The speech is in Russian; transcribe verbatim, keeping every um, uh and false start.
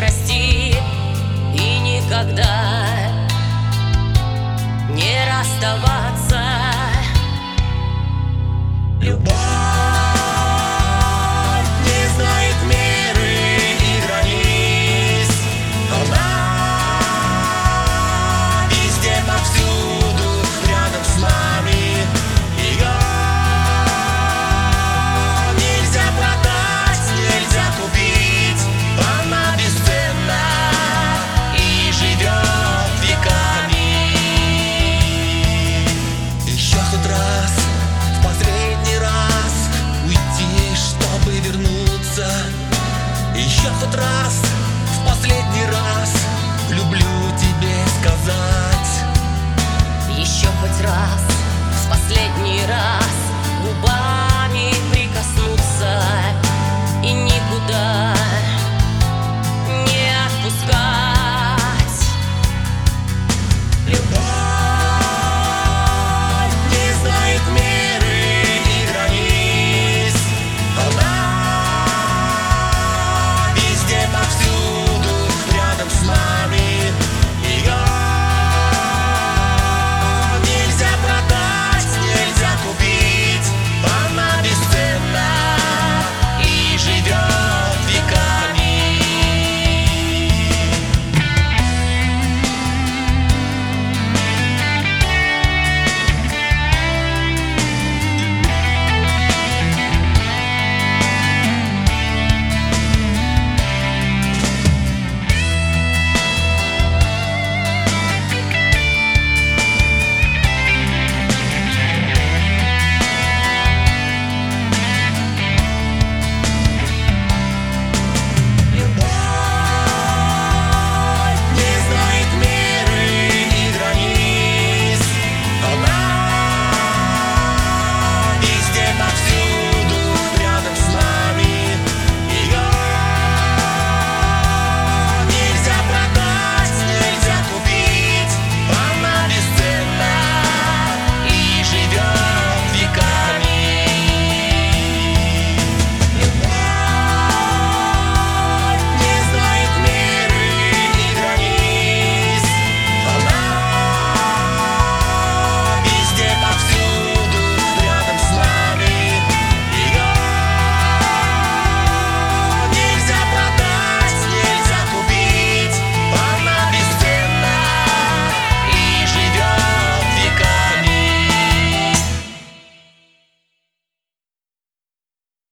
прости и никогда не расставаться. Любовь не знает меры и границ. Она везде, повсюду, рядом с нами. Ее нельзя продать, нельзя купить. Она бесценна и живет веками. Еще хоть раз, в последний раз уйти, чтобы вернуться. Еще хоть раз, в последний раз люблю тебе сказать. Еще хоть раз, в последний раз губами